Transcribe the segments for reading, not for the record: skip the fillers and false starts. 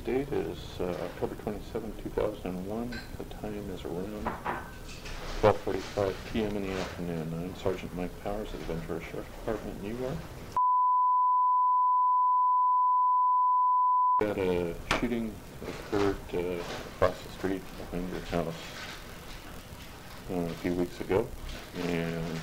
date is October 27, 2001. The time is around 12:45 p.m. in the afternoon. I'm Sergeant Mike Powers of the Ventura Sheriff's Department, New York. We had a shooting occurred across the street behind your house a few weeks ago, and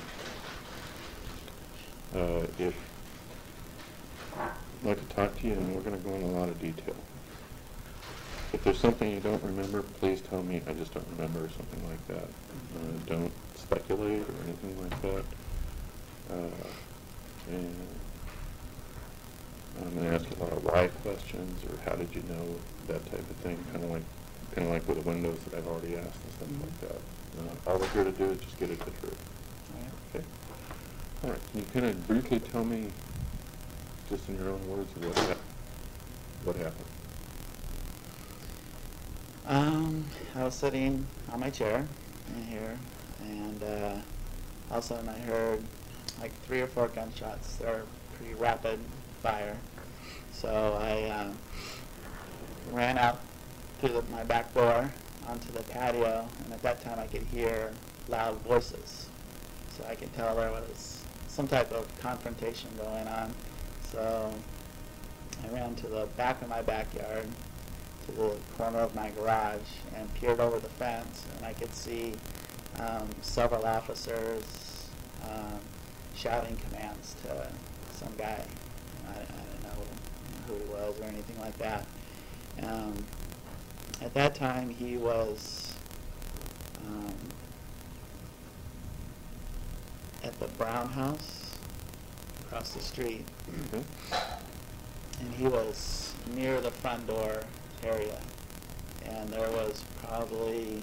if I'd like to talk to you, and we're going to go into a lot of detail. If there's something you don't remember, please tell me I just don't remember, or something like that. Don't speculate or anything like that. And I'm going to ask you a lot of why questions, or how did you know, that type of thing, kind of like with the windows that I've already asked and stuff like that. All we're here to do is just get at the truth. Okay. All right. Can you kind of briefly tell me, just in your own words, what happened? I was sitting on my chair in here, and all of a sudden I heard like 3 or 4 gunshots. They were pretty rapid fire. So I ran out through my back door onto the patio, and at that time I could hear loud voices. So I could tell there was some type of confrontation going on. So I ran to the back of my backyard, to the corner of my garage, and peered over the fence, and I could see several officers shouting commands to some guy. I didn't know who he was or anything like that. At that time, he was at the Brown House across the street, and he was near the front door area, and there was probably,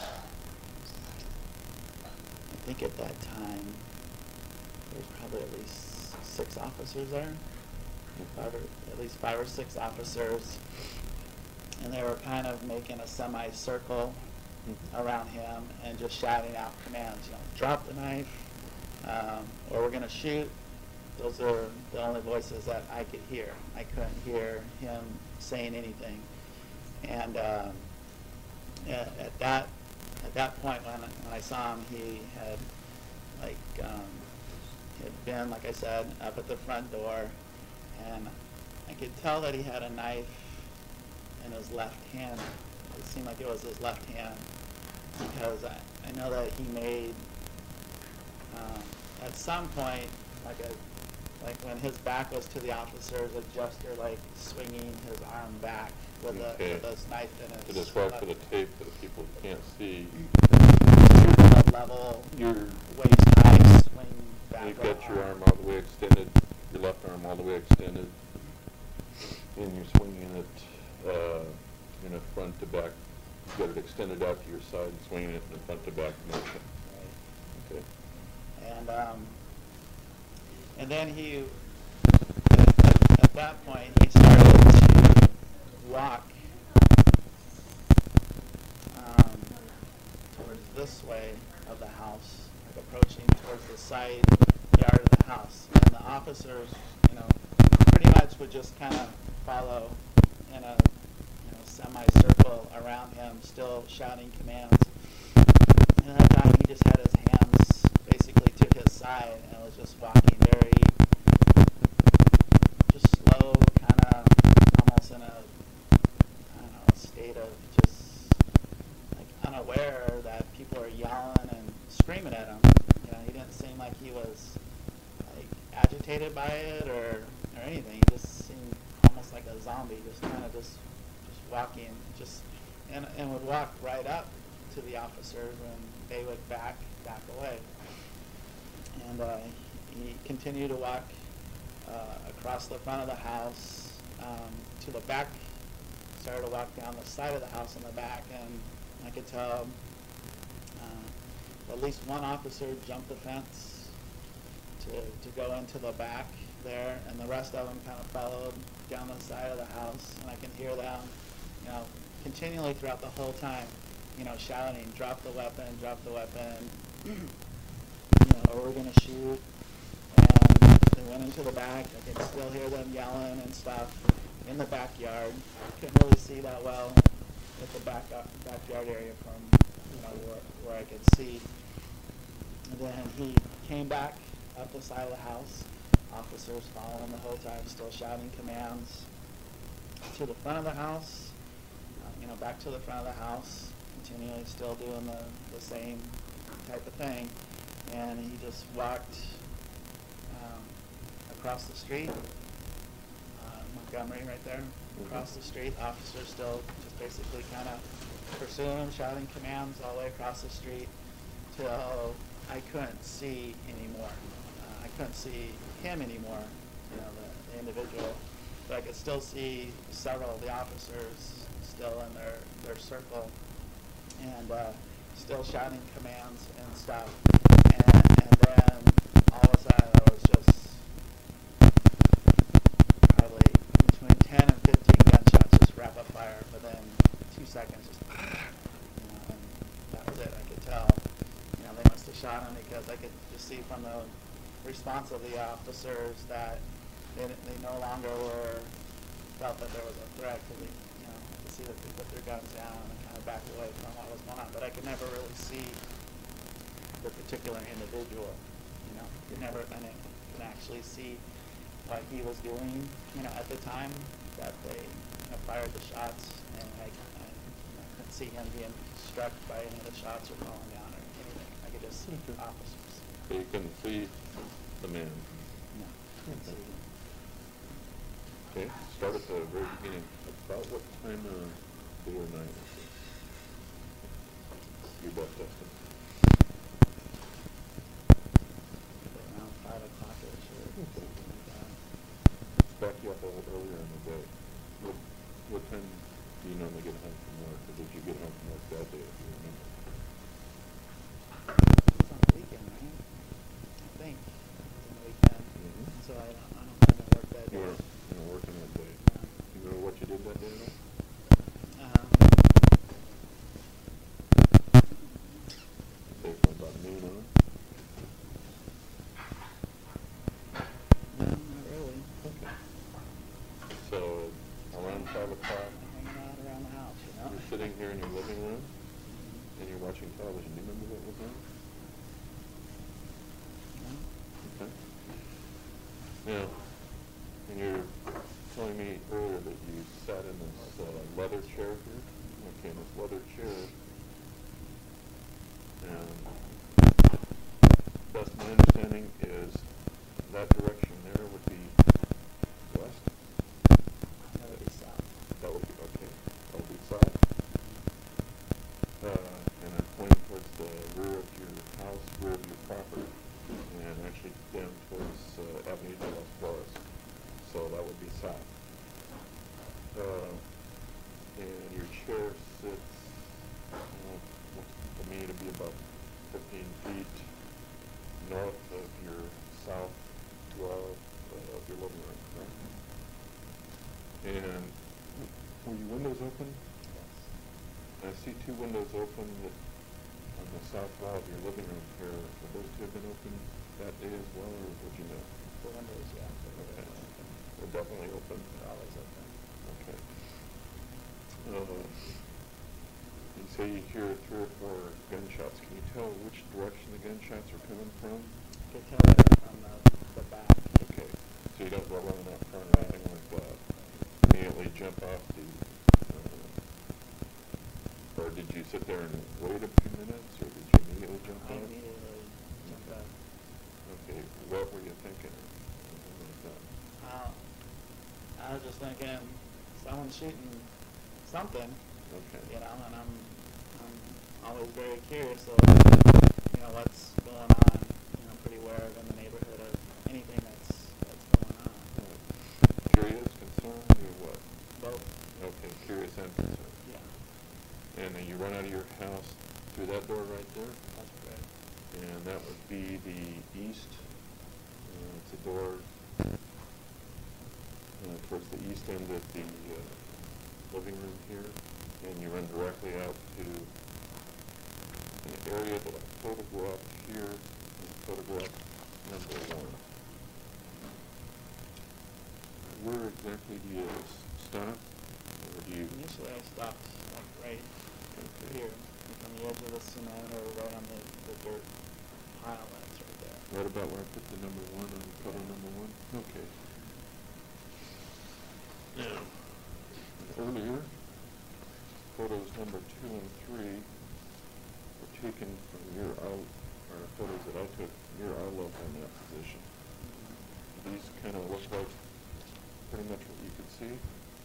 I think at that time, there was probably at least 6 officers there, at least 5 or 6 officers, and they were kind of making a semicircle around him and just shouting out commands, drop the knife, or we're going to shoot. Those are the only voices that I could hear. I couldn't hear him saying anything. And at that point, when I saw him, he had been, like I said, up at the front door, and I could tell that he had a knife in his left hand. It seemed like it was his left hand, because I know that he made at some point like when his back was to the officers, a gesture like swinging his arm back with this knife in his. To describe for the tape for the people who can't see. Level your waist high swing back. You've got your arm all the way extended, your left arm all the way extended, and you're swinging it in a front to back. You've got it extended out to your side and swinging it in a front to back motion. Right. Okay. And then he, at that point, he started to walk towards this way of the house, like approaching towards the side yard of the house. And the officers, pretty much would just kind of follow in a semicircle around him, still shouting commands. And at that time, he just had his hands basically to his side and was just walking very, just slow, kind of almost in a, state of just like unaware that people are yelling and screaming at him. He didn't seem like he was like agitated by it or anything. He just seemed almost like a zombie, just kind of just walking, and would walk right up to the officers, and they would back away. And he continued to walk across the front of the house to the back, started to walk down the side of the house in the back, and I could tell at least one officer jumped the fence to go into the back there, and the rest of them kind of followed down the side of the house, and I can hear them, continually throughout the whole time, shouting, drop the weapon, or we're going to shoot. And they went into the back. I could still hear them yelling and stuff. in the backyard. Couldn't really see that well with the backyard area from, you know, where I could see. And then he came back up the side of the house. Officers following the whole time, still shouting commands to the front of the house, you know, back to the front of the house, continually still doing the same type of thing. And he just walked across the street, Montgomery right there, across the street. Officers still just basically kind of pursuing him, shouting commands all the way across the street till I couldn't see anymore. I couldn't see him anymore, you know, the individual. But I could still see several of the officers still in their circle and still shouting commands and stuff. And then all of a sudden there was just probably between 10 and 15 gunshots, just rapid fire within 2 seconds. Just, you know, and that was it. I could tell, you know, they must have shot him because I could just see from the response of the officers that they no longer felt that there was a threat. Cause you know, I could see that they put their guns down and kind of backed away from what was going on. But I could never really see the particular individual. You know, I didn't can actually see what he was doing. You know, at the time that they, you know, fired the shots, and I couldn't see him being struck by any of the shots or falling down or anything. I could just see the officers. So you couldn't see the man? No, couldn't see him. Okay, start at the very beginning. About what time of day or night was it? Your best estimate. Around 5 o'clock-ish or something like that. Back you up a little earlier in the day. What time do you normally get home from work, or did you get home from work that day, if you remember? It was on the weekend, right? I think it was on the weekend. So I don't think I worked that day. You were working that day. You remember what you did that day, though? Say from about noon on? No, not really. Okay. So, around 5 o'clock, Hanging out around the house, you know? you're sitting here in your living room, and you're watching television. Do you remember what was on? No? Okay. Now, and you're telling me earlier that you sat in this leather chair here? Okay, this leather chair. And best my understanding is that direction there would be west? That would be south. That would be, okay, that would be south. And I'm pointing towards the rear of your house, rear of your property, and actually down towards Avenue de las Flores. So that would be south. And your chair sits, looks to me to be about 15 feet north of your south wall of your living room, correct? And were your windows open? Yes. I see two windows open on the south wall of your living room here. Would those two have been open that day as well, or would you know? The windows, yeah. Okay. They're definitely open? They're always open. Okay. You say you hear 3 or 4 gunshots. Can you tell which direction the gunshots are coming from? I could tell that from the back. Okay. So you don't go running out front or anything like that? Immediately jump off the... or did you sit there and wait a few minutes, or did you immediately jump I off? immediately jumped up. Okay. What were you thinking? Something like that. I was just thinking, someone's shooting something, Okay. you know, and I'm always very curious of, you know, what's going on. You know, pretty aware of in the neighborhood of anything that's going on. Curious, concerned, or what? Both. Okay, curious and concerned. Yeah, And then you run out of your house through that door right there? that's correct. And that would be the east. It's a door towards the east end of the living room here. And you run directly out to an area that I photographed here in photograph number 1. Where exactly do you stop? Or do you? Initially I stopped like right Okay. here, like on the edge of the cement or right on the dirt pile that's right there. Right about where I put the number 1 on photo number 1? Okay. Now, earlier, photos number 2 and 3 were taken from your or photos that I took from your eye level in that position. These kind of look like pretty much what you could see.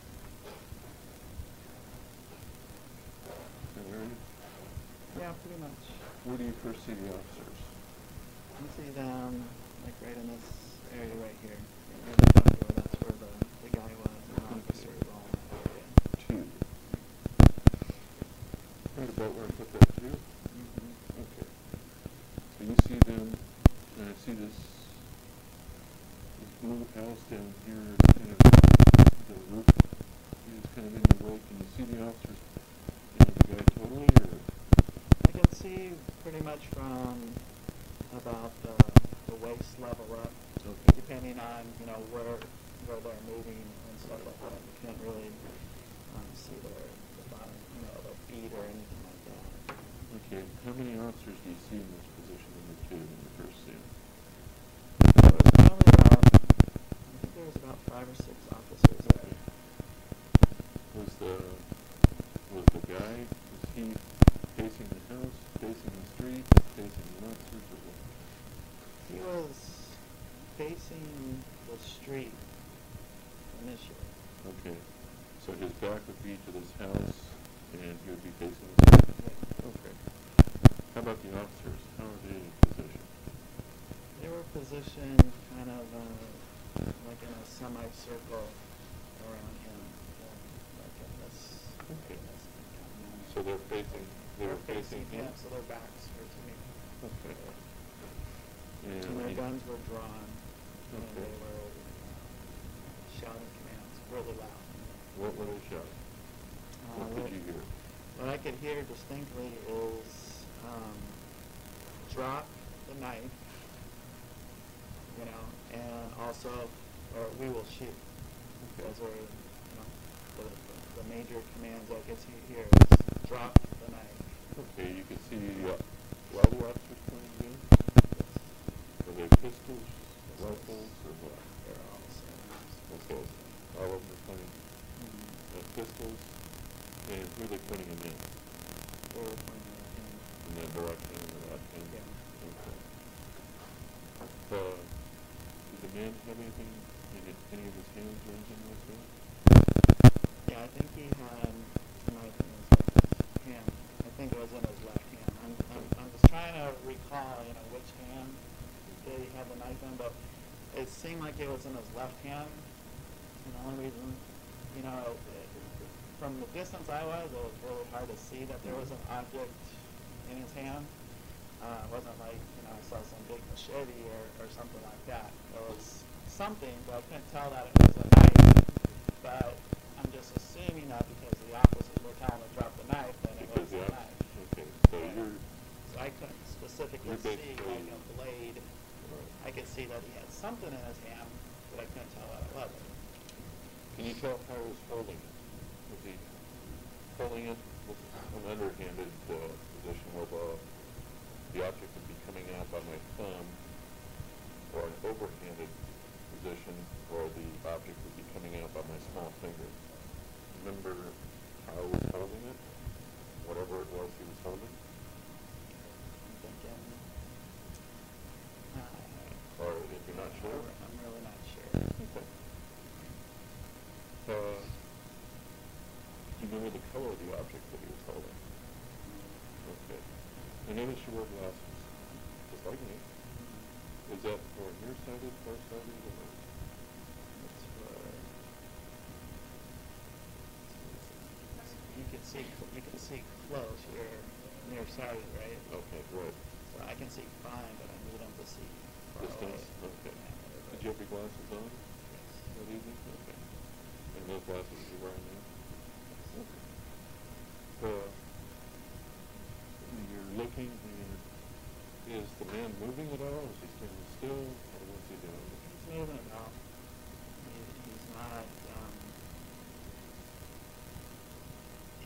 Yeah, pretty much. Where do you first see the officers? You see them like right in this area right here. Near the front door, that's where the guy was, and the officer was all in that area. 2. Right about where I put that 2? Okay. So you see them, and I see this blue house down here, kind of the roof is kind of in the way. Can you see the officers and the guy totally, or? I can see pretty much from about the waist level up, Okay. depending on where they're moving and stuff like that. You can't really see the bottom, their feet or anything like that. Okay. How many officers do you see in this position number 2 when you first see them? Probably about, I think there was about 5 or 6 officers there. Was the guy, was he facing the house, facing the street, facing the officers, or what? He was facing the street initially. Okay. So his back would be to this house, and he would be facing the street? Yeah. Okay. How about the officers? How are they positioned? They were positioned kind of like in a semicircle around him, like in this. Okay. This So they were facing him, him? so their backs were to me. Okay. And their guns were drawn, and Okay. they were shouting commands really loud. What were they shouting? What could you hear? What I could hear distinctly is drop the knife, and also, or we will shoot. Okay. Those are, the major commands I could hear is drop the knife. Okay, you can see why the officers pointing guns? Are they pistols, rifles, or what? They're all the same. Okay, all of them are pointing pistols, and who are they pointing them in? They were pointing at him. In that direction, or that hand? Yeah. Okay. Did the man have anything in any of his hands or anything like that? Yeah, I think he had a knife in his left hand. I think it was in his left hand. I'm just trying to recall, which hand that he had the knife in, but it seemed like it was in his left hand. And the only reason, from the distance I was, it was really hard to see that there was an object in his hand. It wasn't like, I saw some big machete or something like that. It was something, but I couldn't tell that it was a knife. But I'm just assuming that because the officers were telling him to drop the knife, then it was a knife. Okay, so So I couldn't specifically see like a blade. I could see that he had something in his hand, but I couldn't tell what it was. Can you tell how he was holding it? Was he holding it with an underhanded position where the object would be coming out by my thumb, or an overhanded position where the object would be coming out by my small finger? Remember how he was holding it? Whatever it was he was holding? I'm thinking, Or if you're not sure? I'm really not sure. Okay. Do you remember the color of the object that he was holding? Okay. I noticed you wore glasses, just like me. Is that for nearsighted, farsighted, or? It's for, you can see close. You're nearsighted, right? Okay, right. So I can see fine, but I need them to see far Distance? away. Okay. Yeah, Did you have your glasses on Yes. that evening? Okay. And those glasses you're wearing now? Okay. You're looking, and is the man moving at all? Is he standing still? Or what's he doing? He's moving about. He's not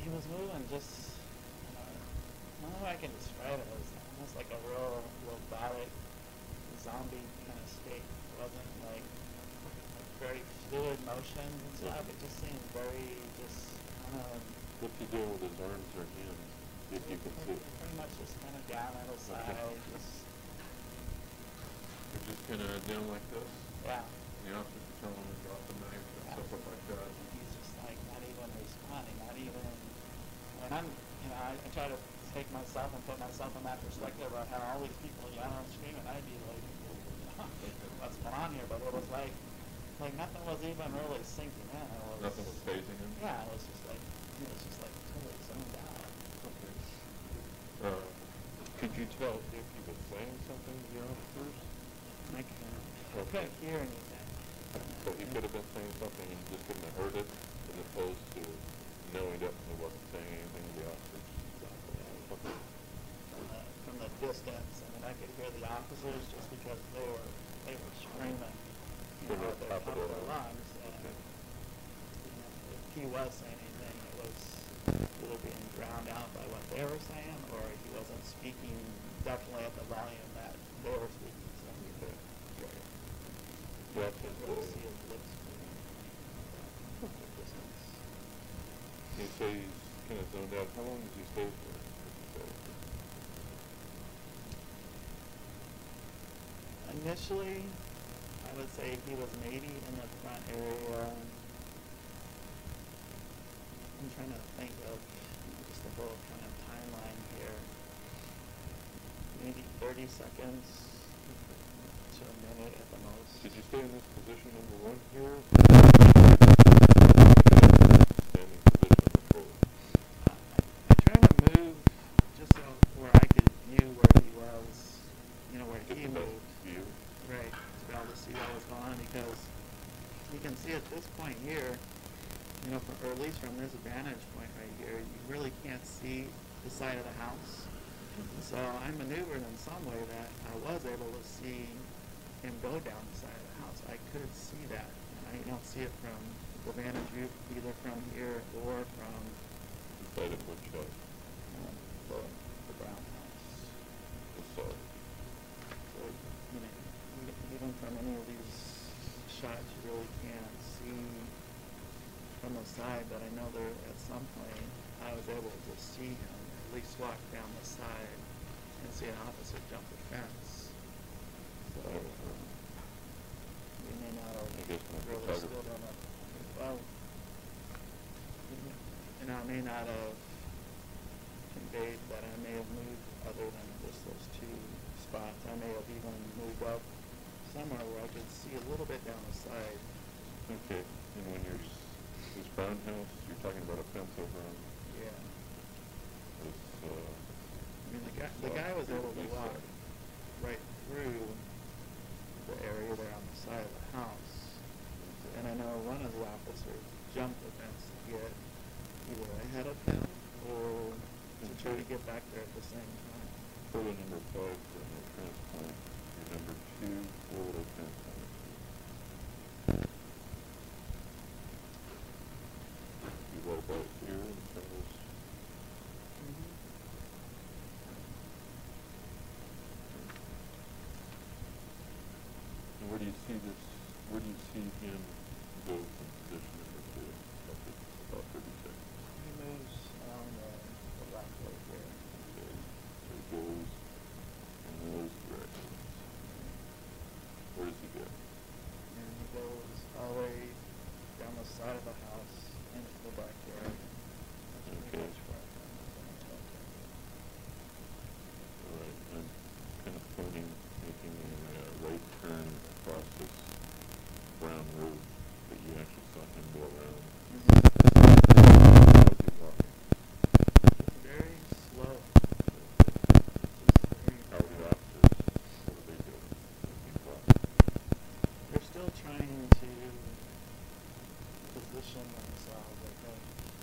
he was moving just, I don't know how I can describe it. It was almost like a real robotic zombie kind of state. It wasn't like very fluid motions and stuff. It just seemed very just kind of. What's he doing with his arms or hands, if you can see? Pretty much just kind of down at his side. Just. You're just kind of down like this? Yeah. The officer is telling him to drop the knife and stuff like that. He's just like not even responding, not even. And I'm, I try to take myself and put myself in that perspective. I had all these people yelling and screaming. I'd be like, what's going on here? But it was like nothing was even really sinking in. It was, Nothing was phasing him? Yeah, it was just like totally zoned out. Okay. Could you tell if he was saying something to the officers? I couldn't hear anything. So he could have been saying something and you just couldn't have heard it, as opposed to knowing definitely wasn't saying anything to the officers? Okay. From the distance, I mean, I could hear the officers just because they were screaming, From the at the top top of of their their lungs. Okay. If he was saying anything, it was either being drowned out by what they were saying, or he wasn't speaking definitely at the volume that they were speaking. So Okay. you could really see his lips moving from the distance. You say he's kind of zoned out. How long does he stay for? Initially, I would say he was maybe in the front area. I'm trying to think of just the whole kind of timeline here. Maybe 30 seconds to a minute at the most. Did you stay in this position number one here? Standing position on the floor. I tried to move just so where I could view where he was, where Get he the best moved. view. Right, to be able to see what was going on, because you can see at this point here, or at least from this vantage point right here, you really can't see the side of the house. So I maneuvered in some way that I was able to see him go down the side of the house. I could see that. And I don't see it from the vantage view, either from here or from Inside of which house? the brown house. The side. So, even from any of these shots, you really can't see from the side, but I know there at some point I was able to see him at least walk down the side and see an officer jump the fence. So we may not have I guess my really photographer. stood on it. Well, I may not have conveyed that I may have moved other than just those two spots. I may have even moved up somewhere where I could see a little bit down the side. Okay. And when you're this brown house, you're talking about a fence over on Yeah. this, I mean, the guy was able to walk right through the area there on the side of the house. And I know one of the officers jumped the fence to get either ahead of him or to try to get back there at the same time. photo number 5 for the transplant. Your number 2, Florida transplant. You roll back here and show us. And where do you see this? Where do you see him go from position number 2? About 30 seconds. He moves along the left right here. Okay. So he goes in those directions. Where does he go? And he goes all the way down the side of the house into the backyard. That's pretty Okay. much where I found myself. All right. I'm kind of pointing, making a right turn across this brown road that you actually saw him go around. How was he walking? It's very slow. How were the officers? What were they doing when he walked? They're still trying to position themselves, I think.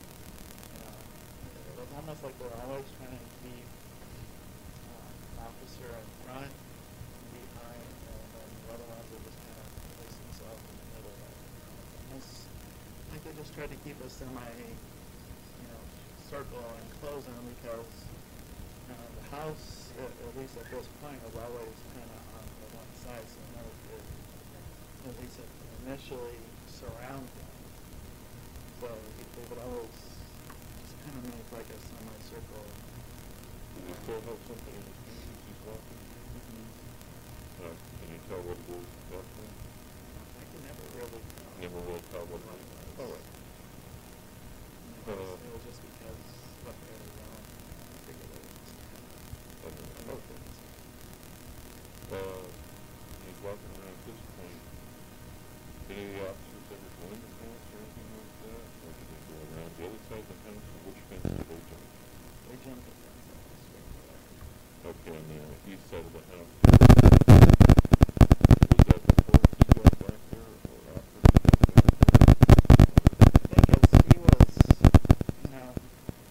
It was almost like they're always trying to keep an officer in front, behind, and then the other ones are just kind of place themselves in the middle. It's almost like they just try to keep a semi, circle and close them because the house, at least at this point, was always kind of on the one side, so no, it, at least it initially surround them. So they would always just kind of make like a semicircle. Does he still have something in his hands as he's walking? Can you tell what it is exactly? I can never really tell. Never really tell what it is. Oh, it was just because what they were doing. I figured it was just kind of Okay. He's walking around at this point. Did any of the officers ever go in the house or anything like that? Or did they go around the other side of the house? Or which fence did they jump? They jumped the fence that was straight there. Okay, on the east side of the house. Was that before he got back there or after he got back there? I think as he was, you know, I'm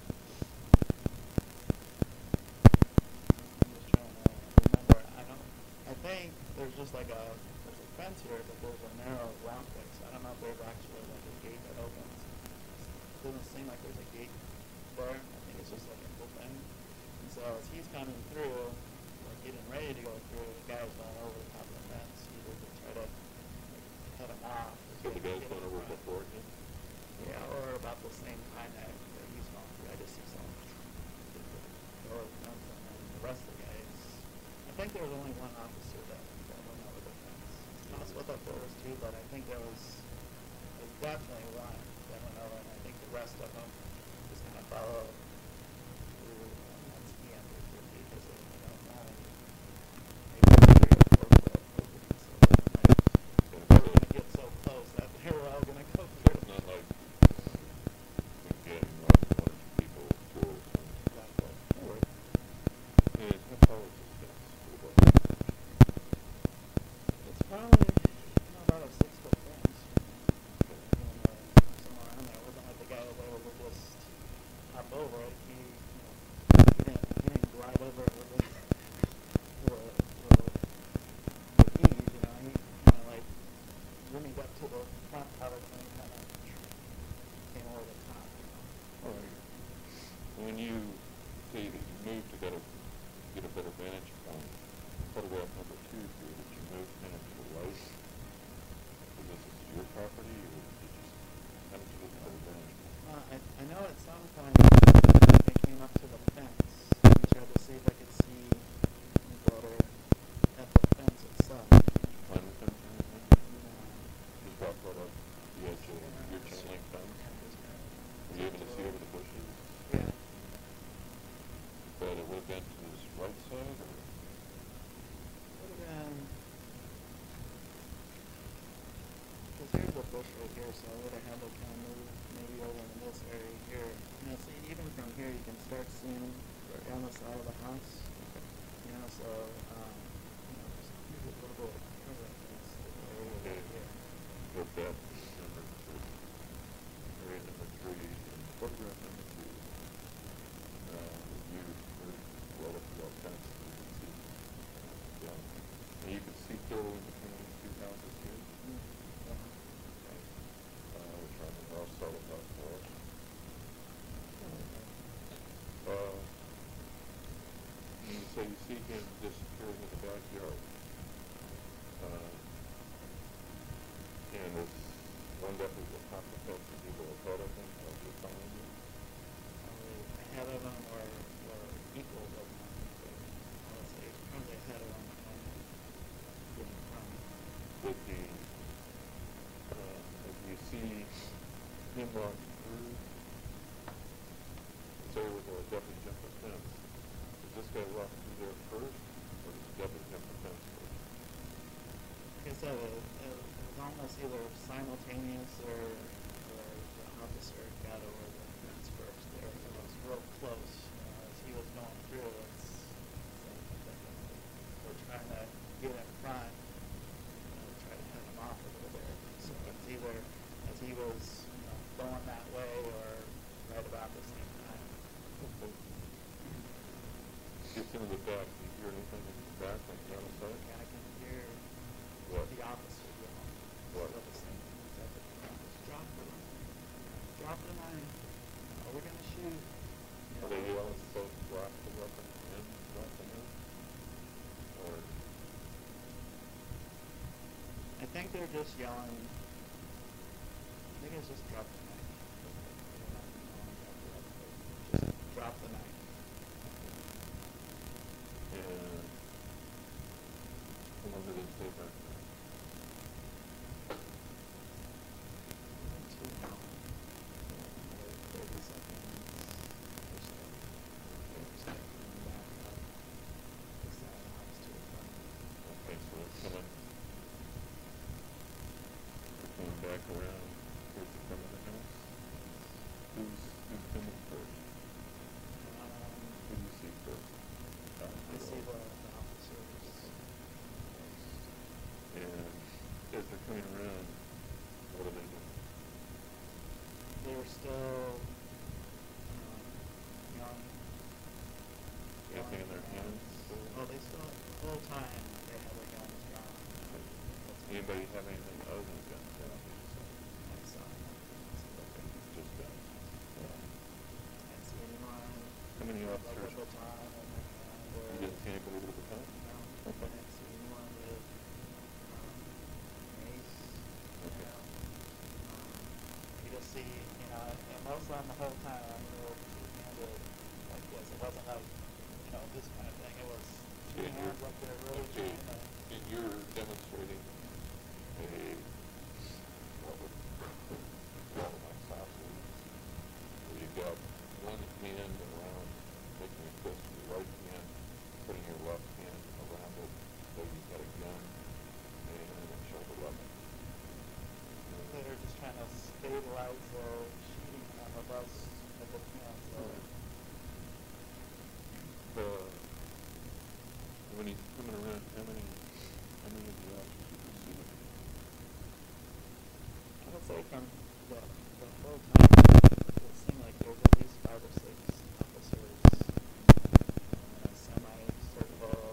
just trying to remember. I think there's just like there's a fence here, but there's a narrow round way, so I don't know if there's actually like a gate that opens. It doesn't seem like there's a gate there. I think it's just like a full thing. And so as he's coming through, like getting ready to go through, the guy's going over the top of the fence, either to try to like, cut him off. So the guy's going over before him? Yeah, or about the same time that he's going through. I just see someone go over the fence, and then the rest of the guys. I think there was only one officer that went over the fence. It's possible that there was two, but I think there was definitely one that went over, and I think the rest of them just kind of followed through. And once he entered through because they don't know maybe 3 or 4 foot openings, so they were going to get so close that they were all going to go through. It's not like we get like 1 or 2 people through or something. Exactly. And how tall is this fence? It's probably about a 6-foot fence. Somewhere around there. It wasn't like the guy was able to just hop over it. He didn't glide over it with ease, you know. He kind of like, when he got to the front part of it, he kind of came over the top, you know. Alright. When you say that you moved to get a better vantage point, photograph number 2 here, did you move kind of to the right? Because this is your property, or did you just, how did you get a better vantage point? I know at some point I came up to the fence and tried to see if I could see better at the fence itself. Climb the fence or anything? Just walk right up the edge of your chain link fence? Were you able to see over the bushes? Yeah. But it would have been to this right side, or? Would have been, because here's a bush right here, so I would have had to kind of move maybe over in this area here. You know, see, even from here you can start seeing down the side of the house. You know, so, just here's a little bit of cover in this area right here. With that, number 3. Area number 3, and photograph number 2. You moved well up to that fence, so you can see. Yeah. And you can see clearly between these 2 houses here. Okay. Which are on the north side of that forest. So you see him disappearing in the backyard. And this one deputy will pop the fence and people will ahead of him as you're following him. Ahead of them or equal with them. I would say probably ahead of them and getting from them. With the, if you see him walk through, say with the deputy jump the fence, does this guy walk through there first, or does the deputy jump the fence first? Like I said, it was almost either simultaneous or the officer got over the fence first there. It was real close, you know, as he was going through. We're trying to get in front, try to head him off a little bit. So it's either as he was, going that way or right about the same time. Okay. Gets into the back, do you hear anything in the back, like down the side? Yeah, I can hear What? the officer yelling. What? Still the same things at the front. Drop the line. Drop the line. Are we going to shoot? they're just yelling. I think it's just drop the knife. Just drop the knife. And how long did they stay back there? Too long. 30 seconds or so. Just like back up. This side hops to the front. Okay, so it's coming back around towards the front of the house. Who's coming first? Who do you see first? I see the officers. And as they're coming around, what are they doing? They were still young. Anything in their hands? Well, they still, the whole time, they had their guns drawn. Anybody have anything other than guns? I saw them. Just guns. I didn't see anyone. How many with officers? a baton in their hand or. You didn't see anybody with a baton? No, Okay. I didn't see anyone with mace. Okay. You just see, and most of them the whole time they were two-handed like this. It wasn't like, this kind of thing. It was two hands like they're really trying to. And you're demonstrating what would call my sausage, where you got one hand around, making a twist with your right hand, putting your left hand around it, so you've got a gun and a shoulder weapon. They're just trying to stabilize the shooting on the bus with the hands. When he's coming around, how many of the officers you can see? I would say from the whole time, it seemed like there was at least 5 or 6 officers in a semi-circle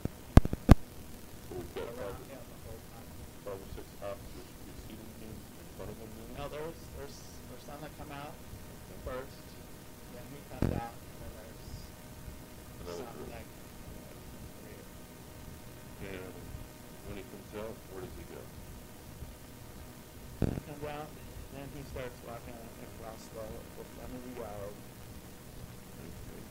So we've got around him the whole time. 5 or 6 officers preceding him in front of him now? No, there's some that come out first, then he comes out, and then there's Another some group. that come in the rear. And when he comes out, where does he go? He comes out, then he starts walking across the front of the yard. Okay.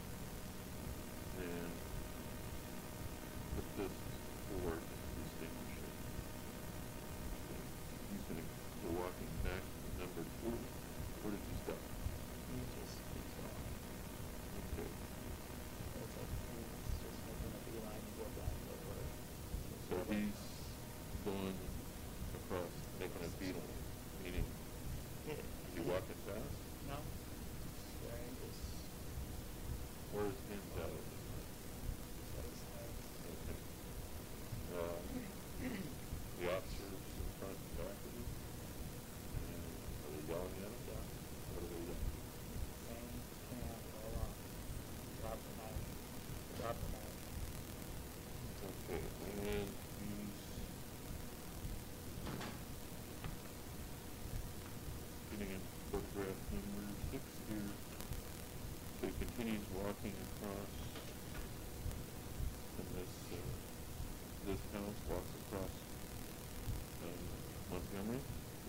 And put this forward to distinguish it. Okay. He's going to go walking back to number 2. Where does he stop? He just keeps going. Okay. It's like he's just making a beeline to go back over. So he's going across, making a beeline, meaning is he walking fast? No. Staring just Or his hands out of his mouth? at his head. Okay. The officers in front and back of him? And are they yelling at him? Yeah. What are they yelling? Same command all along. Drop the knife. Drop the knife. Okay, and he's getting in photograph number 6 here. So he continues walking across from this house, walks across Montgomery.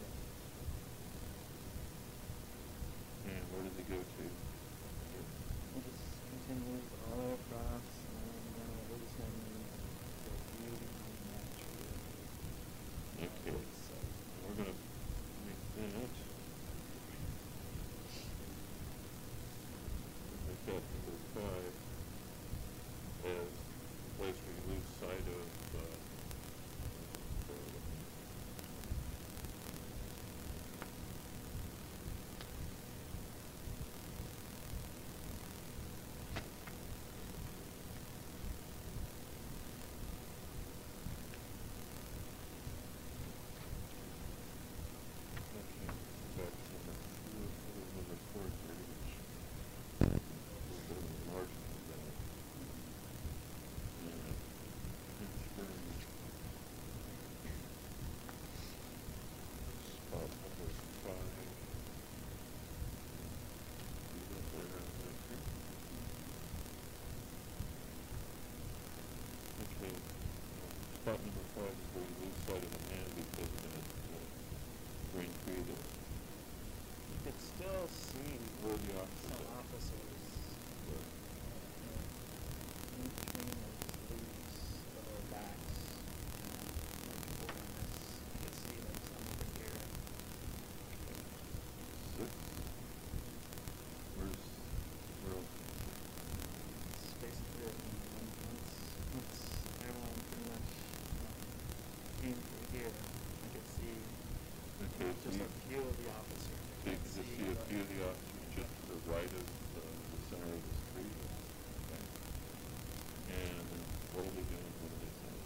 And where does he go to? He just continues all the way across, and then it leaves him the view behind that tree. Okay, So, we're gonna make that. Make that number 5 as the place where you lose sight of, spot number 5 is where you lose sight of the man before green tree there? You could still see Where the officers some are? officers in between those leaves, the little backs. You could see them some over here. 6? Where's, where else? It's basically once everyone pretty much came through here, I could see Okay, so just you, a few of the officers. so you can just see a few of the officers just to the right of the center of the street? Okay. And what are they doing? What are they saying?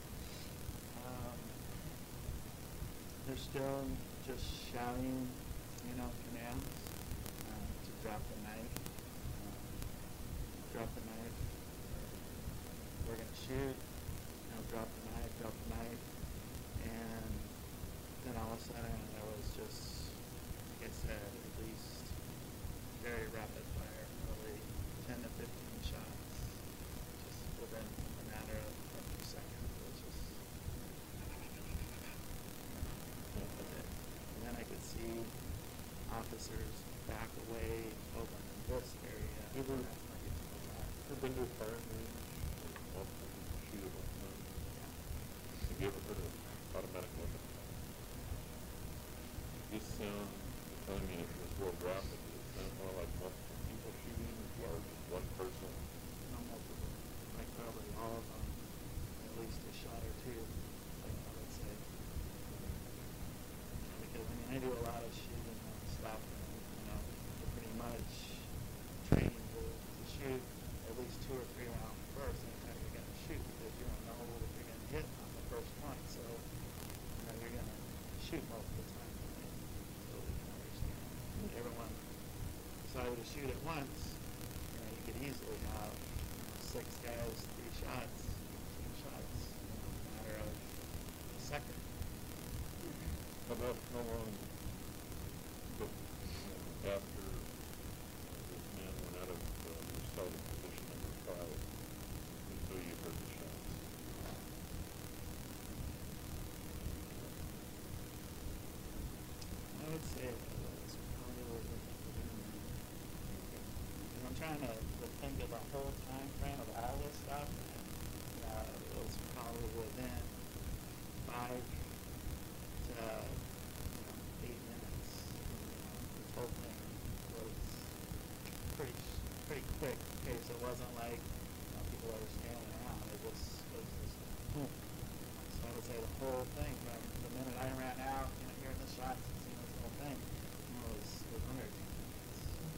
They're still just shouting, commands to drop the knife. Drop the knife. We're gonna shoot. Drop the knife. Drop the knife. And then all of a sudden there was just, like I said, at least very rapid fire, probably 10 to 15 shots, just within a matter of a few seconds. It was just, and then I could see officers back away over in this area. Ever That's when I get to the left. been to a firing range? Officers can shoot at one time? Have you ever heard of automatic weapon? This sound, you're telling me it was real rapid. Does it sound more like multiple people shooting or just one person? Multiple, like probably all of them, at least a shot or two, like I would say. Because I do a lot of shooting and stuff, and you're pretty much trained to shoot at least 2 or 3 rounds first anytime you're going to shoot, because you don't know if you're going to hit on the first one, so you're going to shoot multiple times. Right? So we can understand. If everyone decided to shoot at once, you could easily have 6 guys, 3 shots, 2 shots, in a matter of a second. How about how long after this man went out of your sighted position number 5 until you heard the shots? I would say it was probably within, because I'm trying to think of the whole time frame of all this stuff, and it was probably within 5 to 8 minutes. This whole thing was pretty quick pace. It wasn't like people were standing around. It was just boom. So I would say the whole thing from the minute I ran out, hearing the shots and seeing this whole thing, was under 10 minutes.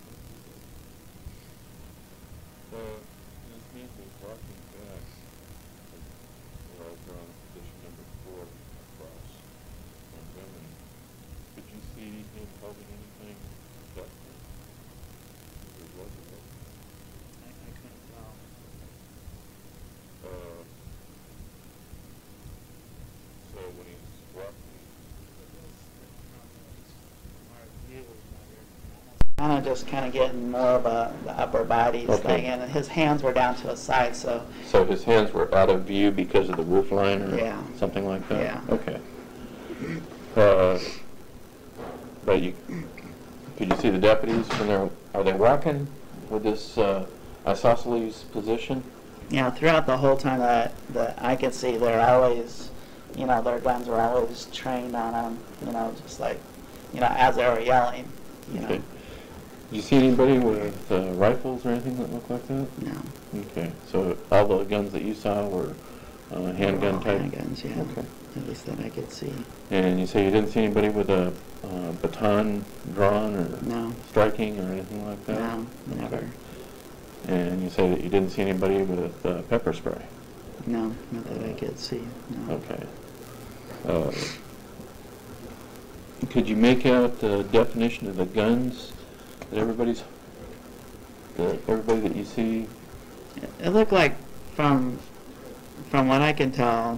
This man was walking back over on position number 4 across Montgomery. Could you see him holding anything that there was a weapon? I couldn't tell. So when he's walking, Kind of just getting more of the upper body Okay. thing, and his hands were down to his side, so so his hands were out of view because of the roof line or Yeah. something like that? Yeah. Okay. But could you see the deputies when are they walking with this isosceles position? throughout the whole time that I could see, they're always, their guns were always trained on them, just like, as they were yelling, Okay. Did you see anybody with rifles or anything that looked like that? No. Okay, so all the guns that you saw were handgun type? Handguns, yeah. Okay. At least that I could see. And you say you didn't see anybody with a baton drawn or No. striking or anything like that? No, never. Okay. And you say that you didn't see anybody with pepper spray? No, not that I could see. No. Okay. Could you make out the definition of the guns that everybody that you see? It looked like, from what I can tell,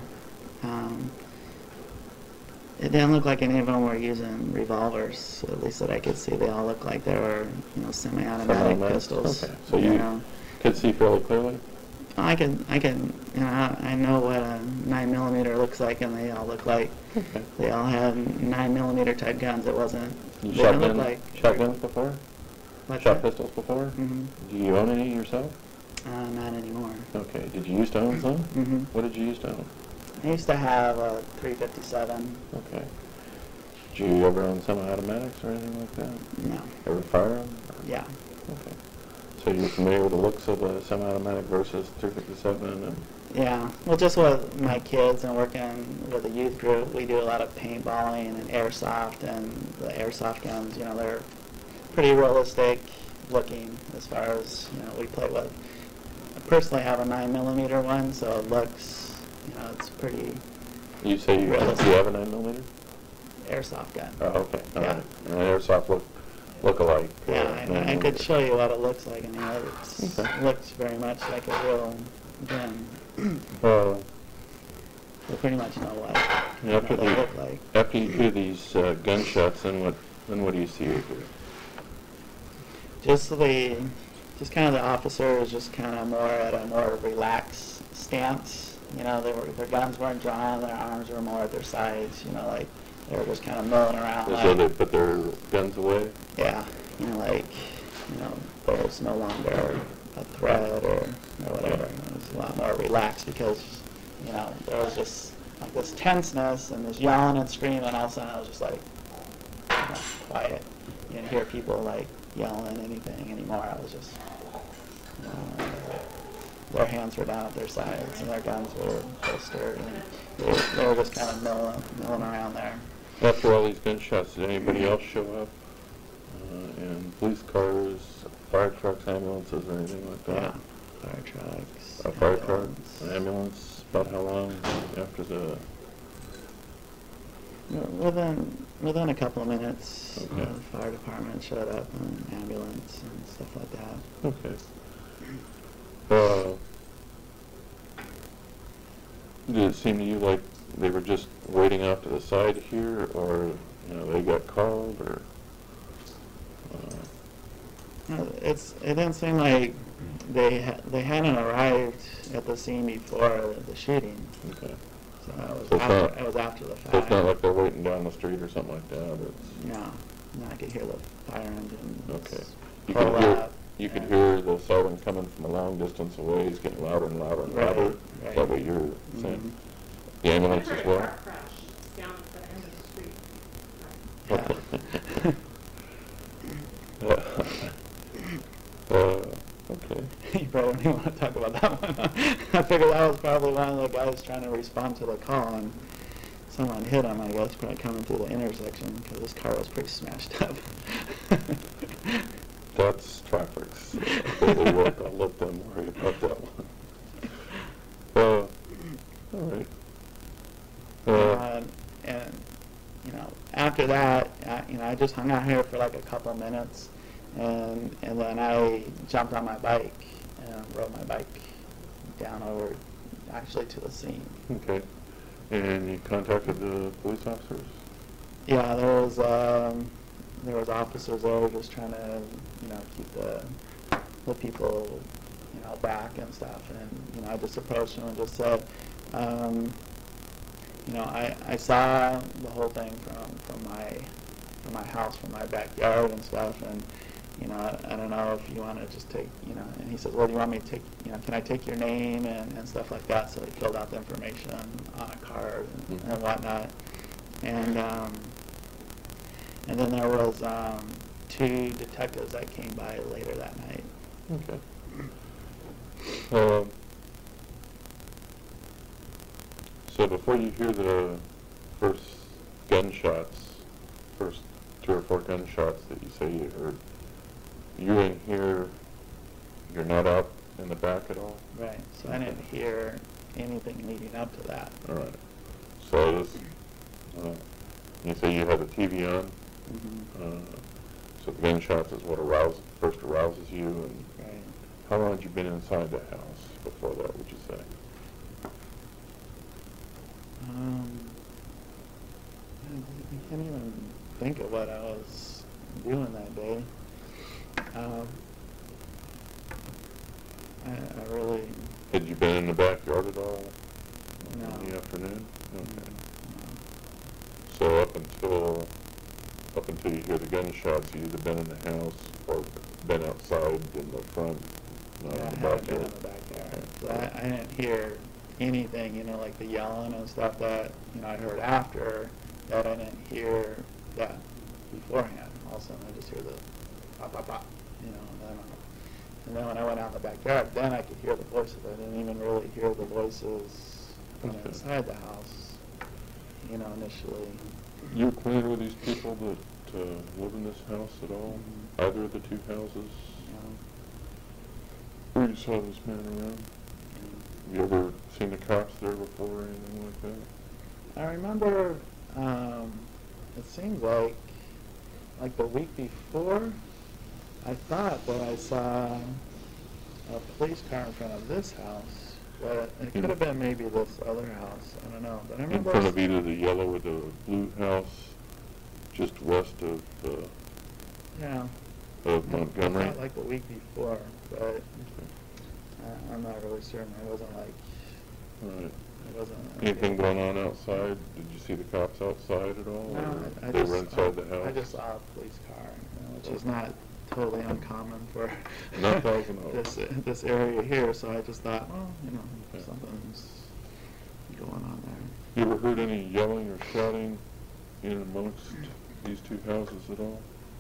it didn't look like any of them were using revolvers. At least that I could see, they all looked like they were, semi-automatic Semi-automatic? pistols. Okay, so you could see fairly clearly? you know, I know what a 9mm looks like, and they all look like, Okay. they all had 9mm type guns. It wasn't, You they shot didn't look guns, like. shotguns before? What's Shot that? pistols before? Mm-hmm. Do you own any yourself? Not anymore. Okay. Did you used to own some? Mm-hmm. What did you used to own? I used to have a 357. Okay. Did you ever own semi-automatics or anything like that? No. Ever fire them? Yeah. Okay. So you're familiar with the looks of a semi-automatic versus 357 and... Yeah. Well, just with my kids and working with a youth group, we do a lot of paintballing and airsoft, and the airsoft guns, you know, they're pretty realistic looking as far as, you know, we play with. I personally have a 9mm one, so it looks, you know, it's pretty You say you realistic. have a 9mm? Airsoft gun. Oh, okay. All Yeah. right. And an airsoft look-alike. Yeah, I could 9mm. show you what it looks like. I mean, it Okay. looks very much like a real gun. You pretty much know what After they look like. after you do these gunshots, then what do you see you do? Just kind of the officer is just kind of more at a more relaxed stance. You know, their guns weren't drawn, their arms were more at their sides. You know, like they were just kind of milling around. So they put their guns away? Yeah, you know, like, you know, there's no longer a threat or whatever. It was a lot more relaxed because, you know, there was just like this tenseness and this yelling and screaming, and all of a sudden it was just like, you know, quiet. You didn't hear people like yelling anything anymore. It was just, you know, their hands were down at their sides and their guns were holstered, and they were just kind of milling around there. After all these gunshots, did anybody else show up? In police cars, fire trucks, ambulances, or anything like that? Yeah, fire trucks. A fire truck, ambulance. an ambulance, about how long after the... Within a couple of minutes, Okay. the fire department showed up, and ambulance and stuff like that. Okay. Did it seem to you like they were just waiting off to the side here, or, you know, they got called, or... It didn't seem like they hadn't arrived at the scene before the shooting, Okay. so So it's not- it was after the So fact. it's not like they're waiting down the street or something like that, it's... No, I could hear the fire engine. Okay. You pull could hear, up, you could and- hear the siren coming from a long distance away. It's getting louder and louder and Right, louder. right. Is that what you're saying? Mhm. The ambulance as well? I heard a car crash down at the end of the street. Okay. You probably don't even want to talk about that one. I figured that was probably one of the guys trying to respond to the call, and someone hit him, I guess, probably coming through the intersection, because his car was pretty smashed up. That's traffic's. They work. I'll let them worry about that one. All right. And you know, after that, you know, I just hung out here for like a couple of minutes, and then I jumped on my bike and rode my bike down over, actually, to the scene. Okay. And you contacted the police officers? Yeah, there was officers there just trying to, you know, keep the people, you know, back and stuff. And you know, I just approached them and just said, you know, I saw the whole thing from my house, from my backyard and stuff, and you know, I don't know if you want to just take, you know. And he says, well, do you want me to take, you know, can I take your name and stuff like that? So he filled out the information on a card and whatnot. And then there was 2 detectives that came by later that night. Okay. So before you hear the first gunshots, first 2 or 4 gunshots that you say you heard, you're in here, you're not out in the back at all? Right. So I didn't hear anything leading up to that. All right. So this, you say you had the TV on, so the gunshots is what first arouses you, and Right. how long had you been inside the house before that, would you say? I can't even think of what I was doing that day. I really Had you been in the backyard at all No. in the afternoon? No. Okay. So up until you hear the gunshots, you'd either been in the house or been outside in the front, not Yeah, in I the haven't been backyard. in the backyard. So I didn't hear anything, like the yelling and stuff that, I heard after, that I didn't hear that beforehand. All of a sudden I just hear the pop, pop, pop, and then when I went out in the backyard, then I could hear the voices. I didn't even really hear the voices Okay. inside the house, initially. You acquainted with these people that live in this house at all? Mhm. Either of the two houses? You Where you saw this man around? know. Have you ever seen the cops there before or anything like that? I remember, it seems like the week before, I thought that I saw a police car in front of this house, but it could have been maybe this other house. I don't know. But I In remember front of either the yellow or the blue house, just west of yeah, Montgomery? I thought like the week before, but I'm not really certain. I wasn't like, Right. I wasn't. Anything going on outside? Did you see the cops outside at all? No, or I they just, were inside the house? I just saw a police car, which is not totally uncommon for Not Thousand Oaks. this area here. So I just thought, well, Okay. something's going on there. You ever heard any yelling or shouting in amongst these two houses at all?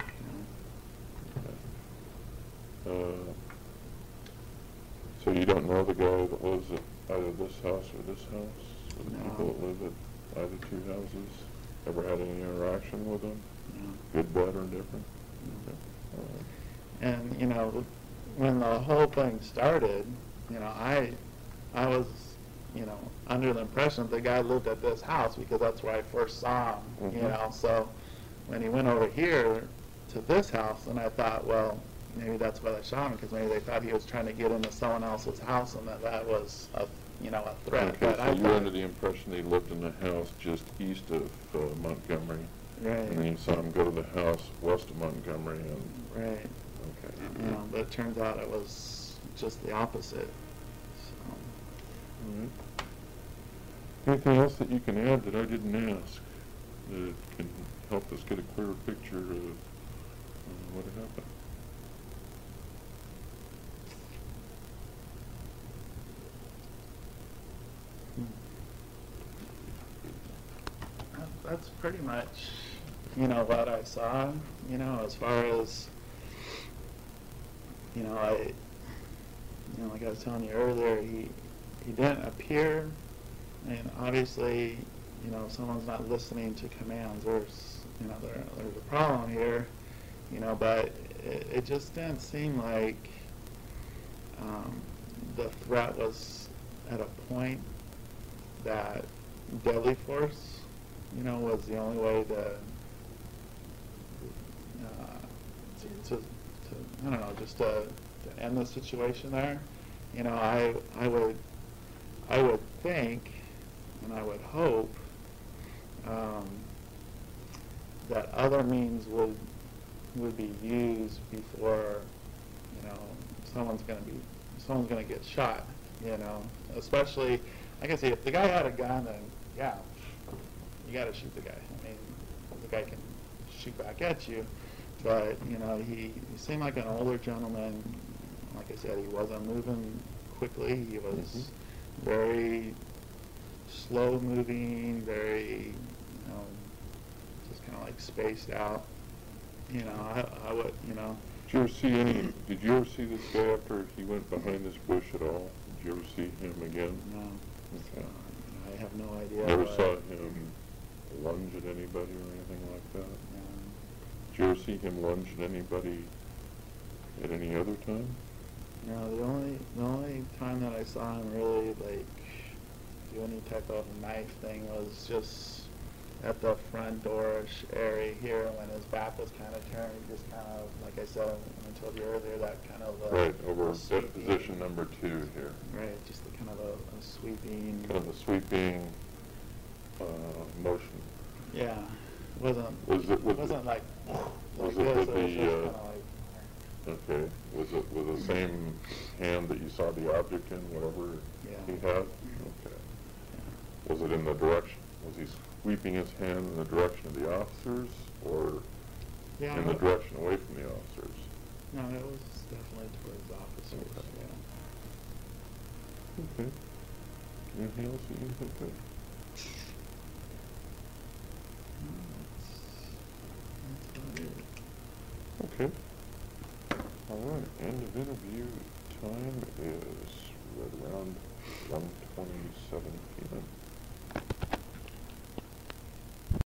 So you don't know the guy that lives at either this house or this house? Or the No. people that live at either two houses? Ever had any interaction with them? No. Good, bad, or indifferent? No. Okay. All right. And when the whole thing started, I was under the impression that the guy lived at this house because that's where I first saw him. Mhm. So when he went over here to this house, and I thought, well, maybe that's why they shot him, because maybe they thought he was trying to get into someone else's house, and that was a threat. Okay, But so I you were thought, under the impression he lived in the house just east of Montgomery, and then right, you saw him go to the house west of Montgomery, and, right. okay. But it turns out it was just the opposite. So. All right. Anything else that you can add that I didn't ask that can help us get a clearer picture of what happened? That's pretty much, what I saw, as far as, like I was telling you earlier, he didn't appear, and obviously, someone's not listening to commands. There's a problem here, but it just didn't seem like the threat was at a point that deadly force, was the only way to I don't know, just to end the situation there. I would think, and I would hope, that other means would be used before, someone's gonna get shot, especially, I can see if the guy had a gun, then yeah, you gotta shoot the guy. I mean, the guy can shoot back at you, but, he seemed like an older gentleman. Like I said, he wasn't moving quickly. He was very slow moving, very, just kind of like spaced out. I would, Did you ever see this guy after he went behind this bush at all? Did you ever see him again? no, Okay. I have no idea. Never what- saw him lunge at anybody or anything like that? No. Did you ever see him lunge at anybody at any other time? No, the only time that I saw him really like do any type of knife thing was just at the front door-ish area here when his back was kind of turned. He just kind of, like I said, I told you earlier, that kind of Right, over a at sweeping- position number 2 here. Right, just the kind of a sweeping. Kind of a sweeping motion. Yeah, it wasn't. Was it with wasn't like was like it this. with It was the, just kind of like. Okay, was it with the same hand that you saw the object in, whatever Yeah. he had? Okay. Was it in the direction, was he sweeping his hand in the direction of the officers, or Yeah. in the direction away from the officers? No, it was definitely towards officers, Okay. yeah. Okay. Anything else that you can think of? That's about it. Okay. All right, end of interview. Time is right around 1:27 p.m.